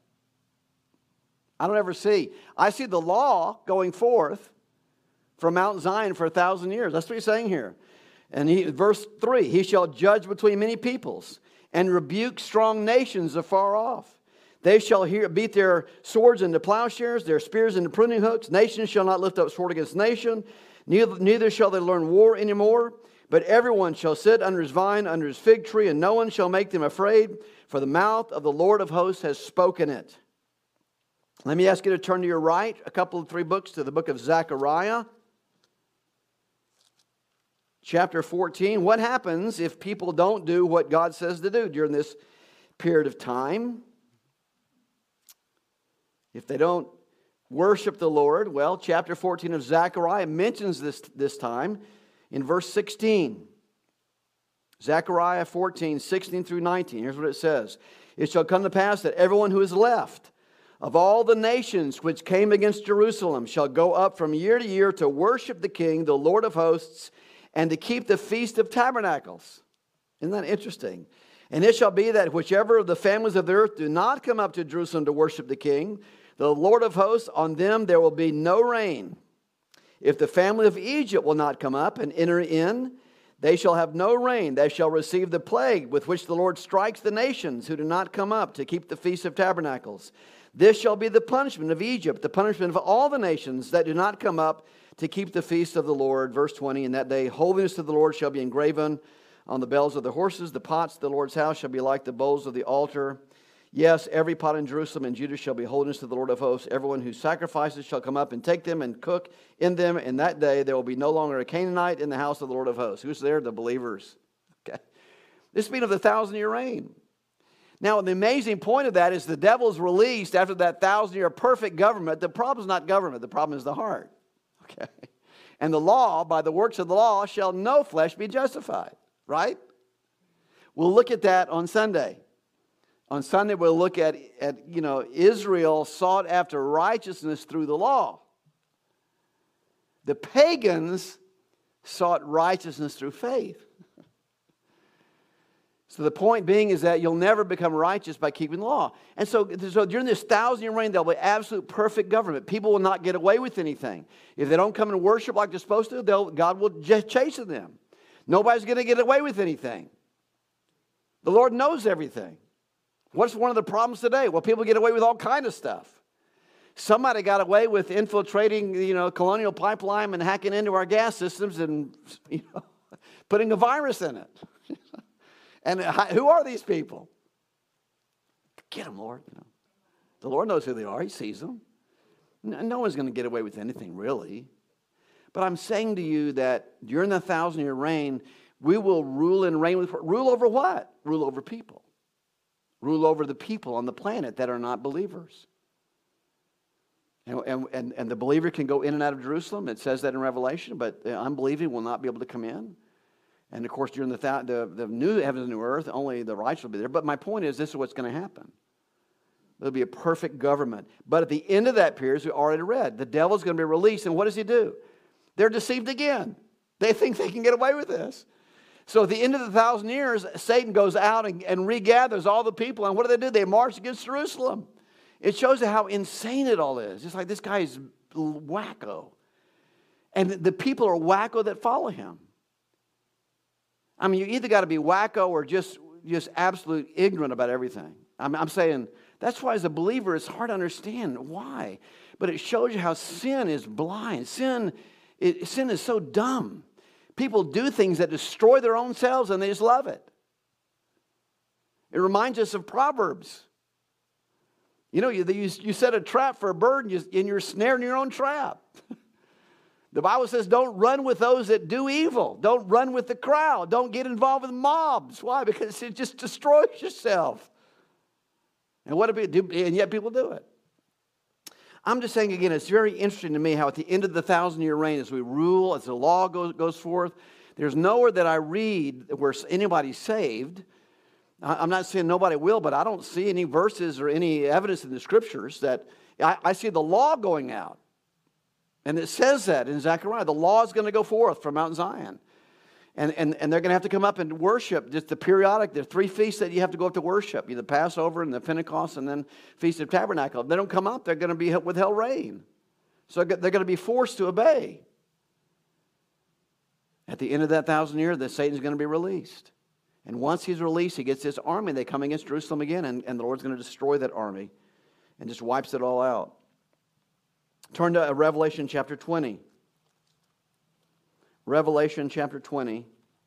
I see the law going forth from Mount Zion for 1,000 years. That's what He's saying here. And verse 3, He shall judge between many peoples and rebuke strong nations afar off. They shall beat their swords into plowshares, their spears into pruning hooks. Nation shall not lift up sword against nation, neither shall they learn war anymore. But everyone shall sit under his vine, under his fig tree, and no one shall make them afraid, for the mouth of the Lord of hosts has spoken it. Let me ask you to turn to your right, a couple of 3 books, to the book of Zechariah, chapter 14. What happens if people don't do what God says to do during this period of time? If they don't worship the Lord, well, chapter 14 of Zechariah mentions this time in verse 16. Zechariah 14, 16 through 19. Here's what it says. It shall come to pass that everyone who is left of all the nations which came against Jerusalem shall go up from year to year to worship the King, the Lord of hosts, and to keep the Feast of Tabernacles. Isn't that interesting? And it shall be that whichever of the families of the earth do not come up to Jerusalem to worship the King, the Lord of hosts, on them there will be no rain. If the family of Egypt will not come up and enter in, they shall have no rain. They shall receive the plague with which the Lord strikes the nations who do not come up to keep the Feast of Tabernacles. This shall be the punishment of Egypt, the punishment of all the nations that do not come up to keep the feast of the Lord. Verse 20, in that day holiness to the Lord shall be engraven on the bells of the horses. The pots of the Lord's house shall be like the bowls of the altar. Yes, every pot in Jerusalem and Judah shall be holiness to the Lord of hosts. Everyone who sacrifices shall come up and take them and cook in them. In that day there will be no longer a Canaanite in the house of the Lord of hosts. Who's there? The believers. Okay. This speaking of the 1,000-year reign. Now, the amazing point of that is the devil's released after that 1,000-year perfect government. The problem is not government. The problem is the heart. Okay. And the law, by the works of the law, shall no flesh be justified. Right? We'll look at that on Sunday. On Sunday, we'll look at Israel sought after righteousness through the law. The pagans sought righteousness through faith. So the point being is that you'll never become righteous by keeping the law. And so during this 1,000-year reign, there'll be absolute perfect government. People will not get away with anything. If they don't come and worship like they're supposed to, God will chasten them. Nobody's going to get away with anything. The Lord knows everything. What's one of the problems today? Well, people get away with all kinds of stuff. Somebody got away with infiltrating, Colonial Pipeline and hacking into our gas systems and, putting a virus in it. And who are these people? Get them, Lord. The Lord knows who they are. He sees them. No one's going to get away with anything, really. But I'm saying to you that during the 1,000-year reign, we will rule and reign. Rule over what? Rule over people. Rule over the people on the planet that are not believers. And the believer can go in and out of Jerusalem. It says that in Revelation, but the unbelieving will not be able to come in. And of course, during the new heavens and new earth, only the righteous will be there. But my point is, this is what's going to happen. There'll be a perfect government. But at the end of that period, as we already read, the devil's going to be released. And what does he do? They're deceived again. They think they can get away with this. So at the end of the 1,000 years, Satan goes out and regathers all the people. And what do? They march against Jerusalem. It shows you how insane it all is. It's like this guy is wacko. And the people are wacko that follow him. I mean, you either got to be wacko or just absolute ignorant about everything. I'm saying that's why as a believer it's hard to understand why. But it shows you how sin is blind. Sin is so dumb. People do things that destroy their own selves and they just love it. It reminds us of Proverbs. You set a trap for a bird and you're snared in your own trap. The Bible says don't run with those that do evil. Don't run with the crowd. Don't get involved with mobs. Why? Because it just destroys yourself. And and yet people do it. I'm just saying again, it's very interesting to me how at the end of the 1,000-year reign, as we rule, as the law goes forth, there's nowhere that I read where anybody's saved. I'm not saying nobody will, but I don't see any verses or any evidence in the Scriptures that I see the law going out. And it says that in Zechariah. The law is going to go forth from Mount Zion. And they're going to have to come up and worship. Just the periodic, there are 3 feasts that you have to go up to worship. The Passover and the Pentecost and then Feast of Tabernacle. If they don't come up, they're going to be withheld rain. So they're going to be forced to obey. At the end of that 1,000 years, Satan's going to be released. And once he's released, he gets this army. They come against Jerusalem again, and the Lord's going to destroy that army and just wipes it all out. Turn to Revelation chapter 20. Revelation chapter 20.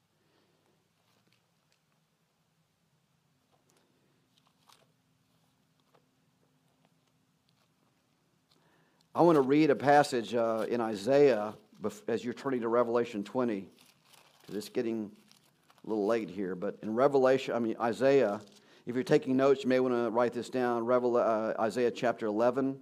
I want to read a passage in Isaiah as you're turning to Revelation 20, because it's getting a little late here. But in Isaiah, if you're taking notes, you may want to write this down. Isaiah chapter 11.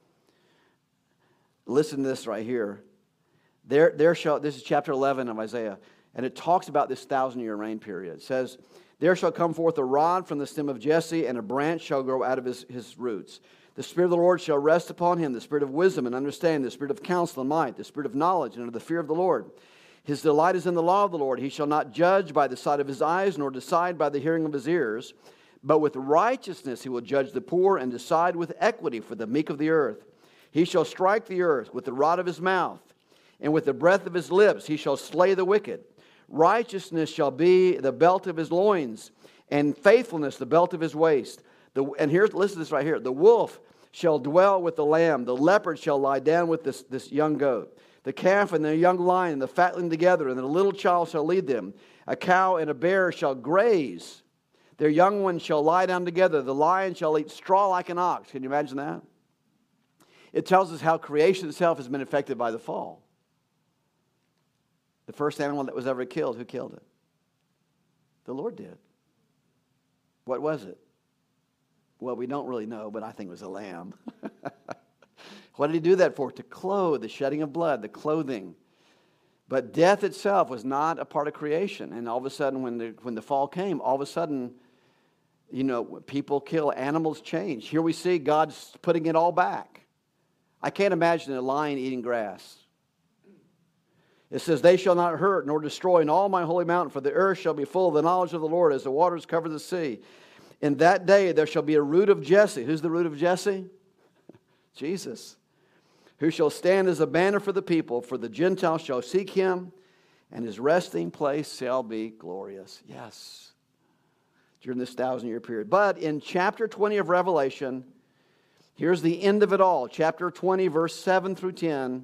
Listen to this right here. This is chapter 11 of Isaiah, and it talks about this 1,000-year reign period. It says, there shall come forth a rod from the stem of Jesse, and a branch shall grow out of his roots. The Spirit of the Lord shall rest upon him, the Spirit of wisdom and understanding, the Spirit of counsel and might, the Spirit of knowledge and of the fear of the Lord. His delight is in the law of the Lord. He shall not judge by the sight of his eyes, nor decide by the hearing of his ears. But with righteousness he will judge the poor, and decide with equity for the meek of the earth. He shall strike the earth with the rod of his mouth, and with the breath of his lips he shall slay the wicked. Righteousness shall be the belt of his loins, and faithfulness the belt of his waist. And here's, listen to this right here. The wolf shall dwell with the lamb. The leopard shall lie down with this young goat. The calf and the young lion and the fatling together, and the little child shall lead them. A cow and a bear shall graze. Their young ones shall lie down together. The lion shall eat straw like an ox. Can you imagine that? It tells us how creation itself has been affected by the fall. The first animal that was ever killed, who killed it? The Lord did. What was it? Well, we don't really know, but I think it was a lamb. What did he do that for? To clothe, the shedding of blood, the clothing. But death itself was not a part of creation. And all of a sudden, when the fall came, all of a sudden, people kill, animals change. Here we see God's putting it all back. I can't imagine a lion eating grass. It says, they shall not hurt nor destroy in all my holy mountain, for the earth shall be full of the knowledge of the Lord as the waters cover the sea. In that day there shall be a root of Jesse. Who's the root of Jesse? Jesus. Who shall stand as a banner for the people, for the Gentiles shall seek him, and his resting place shall be glorious. Yes. During this 1,000-year period. But in chapter 20 of Revelation, here's the end of it all. Chapter 20, verse 7 through 10.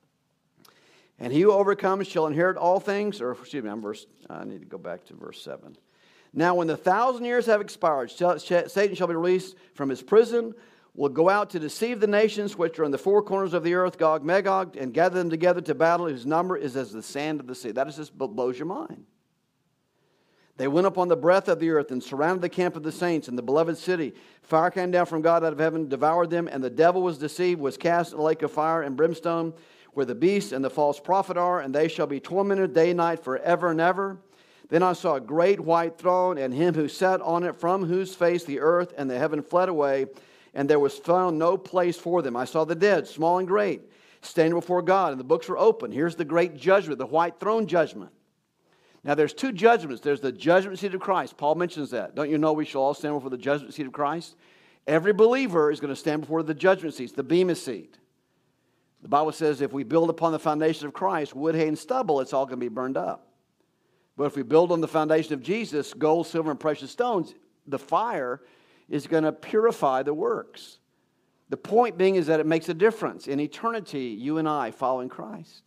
And he who overcomes shall inherit all things. I need to go back to verse 7. Now when the 1,000 years have expired, Satan shall be released from his prison, will go out to deceive the nations which are in the four corners of the earth, Gog, Magog, and gather them together to battle, whose number is as the sand of the sea. That just blows your mind. They went up on the breadth of the earth and surrounded the camp of the saints in the beloved city. Fire came down from God out of heaven, devoured them, and the devil was deceived, was cast in a lake of fire and brimstone, where the beast and the false prophet are, and they shall be tormented day and night forever and ever. Then I saw a great white throne, and him who sat on it, from whose face the earth and the heaven fled away, and there was found no place for them. I saw the dead, small and great, standing before God, and the books were open. Here's the great judgment, the white throne judgment. Now there's two judgments. There's the judgment seat of Christ. Paul mentions that. Don't you know we shall all stand before the judgment seat of Christ? Every believer is going to stand before the judgment seat, the bema seat. The Bible says if we build upon the foundation of Christ, wood, hay, and stubble, it's all going to be burned up. But if we build on the foundation of Jesus, gold, silver, and precious stones, the fire is going to purify the works. The point being is that it makes a difference. In eternity, you and I following Christ.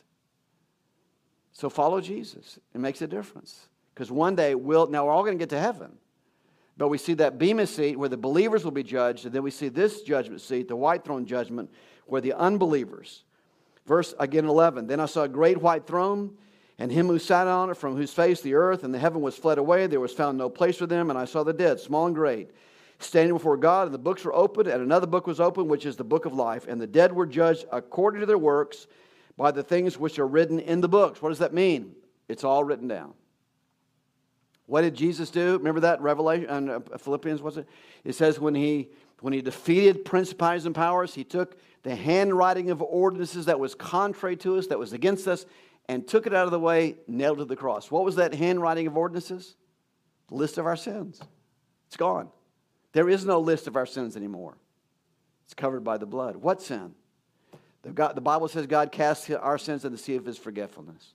So follow Jesus. It makes a difference. Because one day, we're all going to get to heaven. But we see that bema seat where the believers will be judged, and then we see this judgment seat, the white throne judgment, where the unbelievers. Verse, again, 11. Then I saw a great white throne, and him who sat on it, from whose face the earth and the heaven was fled away. There was found no place for them, and I saw the dead, small and great, standing before God, and the books were opened, and another book was opened, which is the book of life. And the dead were judged according to their works by the things which are written in the books. What does that mean? It's all written down. What did Jesus do? Remember that Revelation, Philippians, was it? It says when he defeated principalities and powers, he took the handwriting of ordinances that was contrary to us, that was against us, and took it out of the way, nailed it to the cross. What was that handwriting of ordinances? The list of our sins. It's gone. There is no list of our sins anymore. It's covered by the blood. What sin? The Bible says God casts our sins in the sea of his forgetfulness.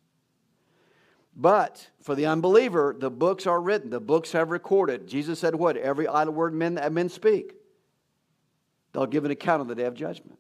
But for the unbeliever, the books are written. The books have recorded. Jesus said what? Every idle word men speak, they'll give an account on the day of judgment.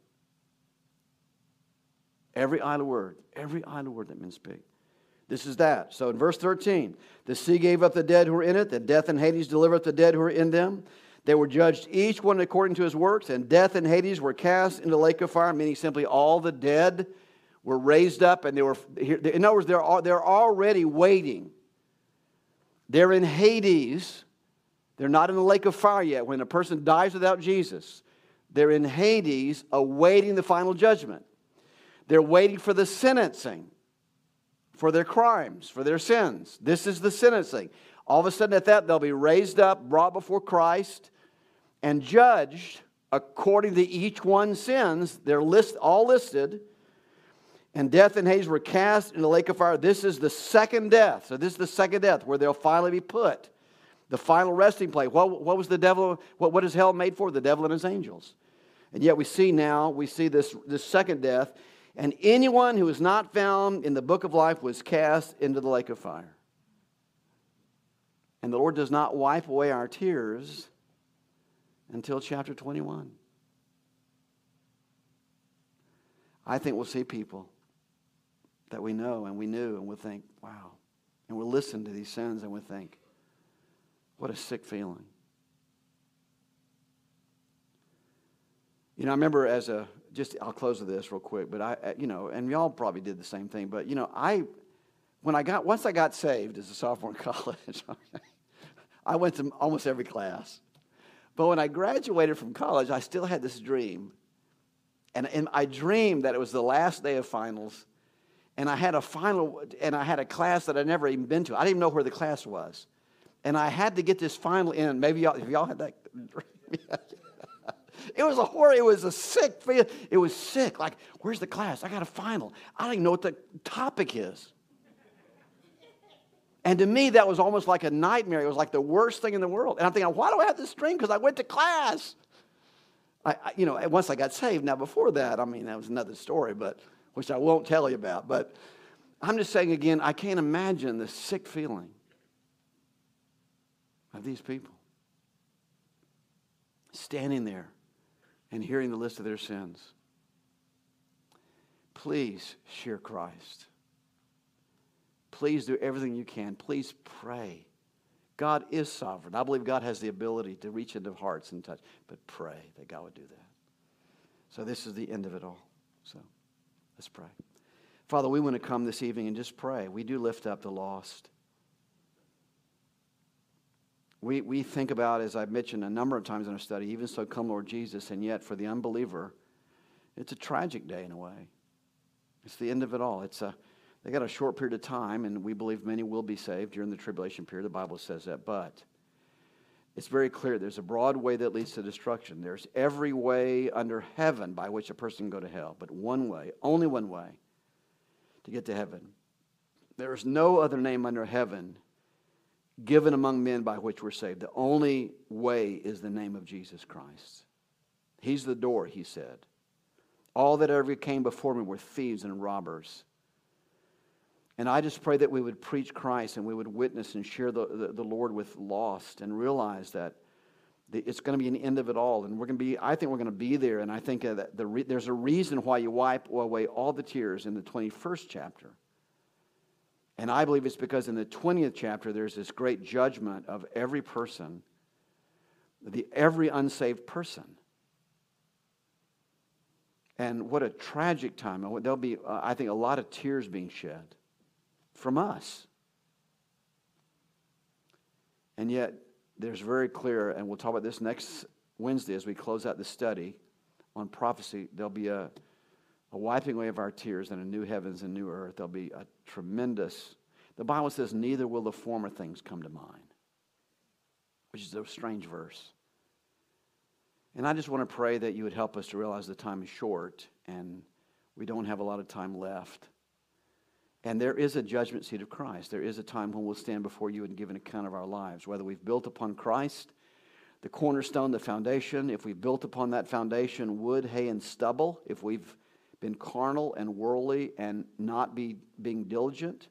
Every idle word that men speak. This is that. So in verse 13, the sea gave up the dead who were in it, and death and Hades delivered up the dead who were in them. They were judged each one according to his works, and death and Hades were cast into the lake of fire, meaning simply all the dead were raised up, and they were, in other words, they're already waiting. They're in Hades. They're not in the lake of fire yet. When a person dies without Jesus, they're in Hades awaiting the final judgment. They're waiting for the sentencing for their crimes, for their sins. This is the sentencing. All of a sudden at that, they'll be raised up, brought before Christ, and judged according to each one's sins. They're all listed. And death and Hades were cast in the lake of fire. This is the second death. So this is the second death where they'll finally be put. The final resting place. What was the devil? What is hell made for? The devil and his angels. And yet we see this second death. And anyone who is not found in the book of life was cast into the lake of fire. And the Lord does not wipe away our tears until chapter 21. I think we'll see people that we know and we knew, and we'll think, wow. And we'll listen to these sins and we'll think, what a sick feeling. You know, I remember I'll close with this real quick, but and y'all probably did the same thing, but once I got saved as a sophomore in college, I went to almost every class. But when I graduated from college, I still had this dream. And I dreamed that it was the last day of finals, and I had a class that I'd never even been to. I didn't even know where the class was. And I had to get this final in. Maybe y'all had that dream. It was a sick feeling. It was sick. Like, where's the class? I got a final. I don't even know what the topic is. And to me, that was almost like a nightmare. It was like the worst thing in the world. And I'm thinking, why do I have this dream? Because I went to class. Once I got saved. Now, before that, that was another story, which I won't tell you about. But I'm just saying again, I can't imagine the sick feeling of these people standing there and hearing the list of their sins. Please share Christ. Please do everything you can. Please pray. God is sovereign. I believe God has the ability to reach into hearts and touch, but pray that God would do that. So this is the end of it all. So let's pray. Father, we want to come this evening and just pray. We do lift up the lost. We think about, as I've mentioned a number of times in our study, even so come Lord Jesus, and yet for the unbeliever, it's a tragic day in a way. It's the end of it all. They got a short period of time, and we believe many will be saved during the tribulation period. The Bible says that, but it's very clear there's a broad way that leads to destruction. There's every way under heaven by which a person can go to hell, but one way, only one way to get to heaven. There is no other name under heaven given among men by which we're saved. The only way is the name of Jesus Christ. He's the door, he said. All that ever came before me were thieves and robbers. And I just pray that we would preach Christ and we would witness and share the Lord with lost and realize that it's going to be an end of it all. And I think we're going to be there. And I think that there's a reason why you wipe away all the tears in the 21st chapter. And I believe it's because in the 20th chapter, there's this great judgment of every person, every unsaved person. And what a tragic time. There'll be, I think, a lot of tears being shed from us. And yet, there's very clear, and we'll talk about this next Wednesday as we close out the study on prophecy, there'll be a wiping away of our tears and a new heavens and new earth. There'll be a tremendous, the Bible says, neither will the former things come to mind, which is a strange verse. And I just want to pray that you would help us to realize the time is short and we don't have a lot of time left. And there is a judgment seat of Christ. There is a time when we'll stand before you and give an account of our lives, whether we've built upon Christ, the cornerstone, the foundation, if we've built upon that foundation wood, hay, and stubble, if we've been carnal and worldly and not being diligent,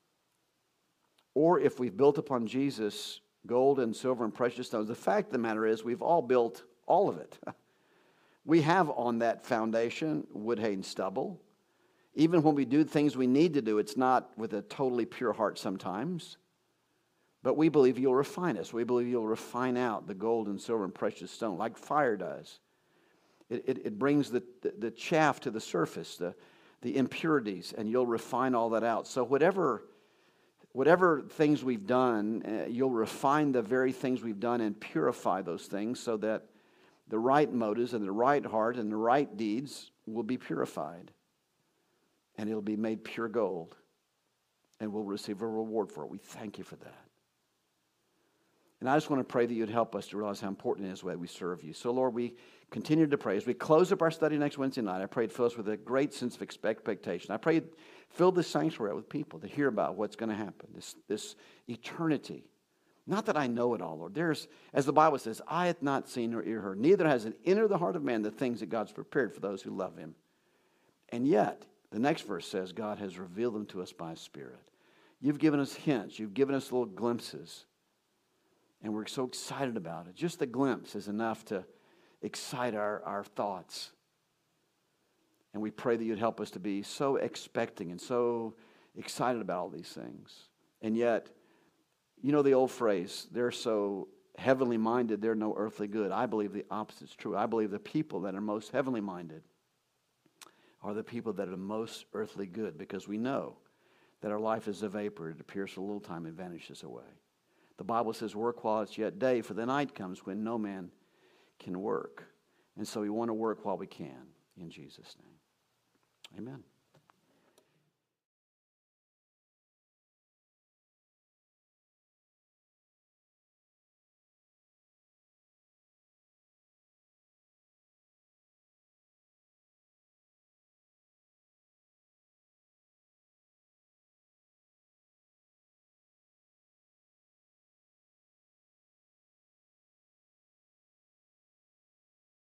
or if we've built upon Jesus gold and silver and precious stones. The fact of the matter is we've all built all of it. We have on that foundation wood, hay, and stubble. Even when we do things we need to do, it's not with a totally pure heart sometimes. But we believe you'll refine us. We believe you'll refine out the gold and silver and precious stone like fire does. It brings the chaff to the surface, the impurities, and you'll refine all that out. So whatever things we've done, you'll refine the very things we've done and purify those things so that the right motives and the right heart and the right deeds will be purified. And it'll be made pure gold. And we'll receive a reward for it. We thank you for that. And I just want to pray that you'd help us to realize how important it is that we serve you. So, Lord, we continue to pray. As we close up our study next Wednesday night, I pray it fill us with a great sense of expectation. I pray fill this sanctuary with people to hear about what's going to happen, this eternity. Not that I know it all, Lord. There's, as the Bible says, eye hath not seen nor ear heard, neither has it entered the heart of man the things that God's prepared for those who love him. And yet, the next verse says, God has revealed them to us by his Spirit. You've given us hints. You've given us little glimpses. And we're so excited about it. Just the glimpse is enough to excite our thoughts. And we pray that you'd help us to be so expecting and so excited about all these things. And yet, you know the old phrase, they're so heavenly minded, they're no earthly good. I believe the opposite is true. I believe the people that are most heavenly minded are the people that are the most earthly good, because we know that our life is a vapor. It appears for a little time and vanishes away. The Bible says, work while it's yet day, for the night comes when no man can work. And so we want to work while we can, in Jesus' name. Amen.